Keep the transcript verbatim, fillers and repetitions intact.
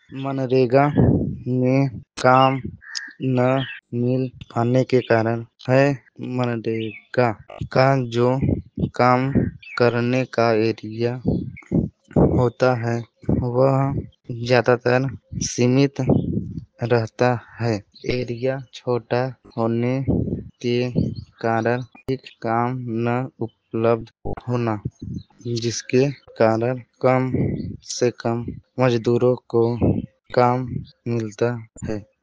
मनरेगा में काम न मिल पाने के कारण है मनरेगा का जो काम करने का एरिया होता है वह ज़्यादातर सीमित रहता है। एरिया छोटा होने के कारण अधिक काम न उपलब्ध होना, जिसके कारण कम से कम मजदूरों को काम मिलता है।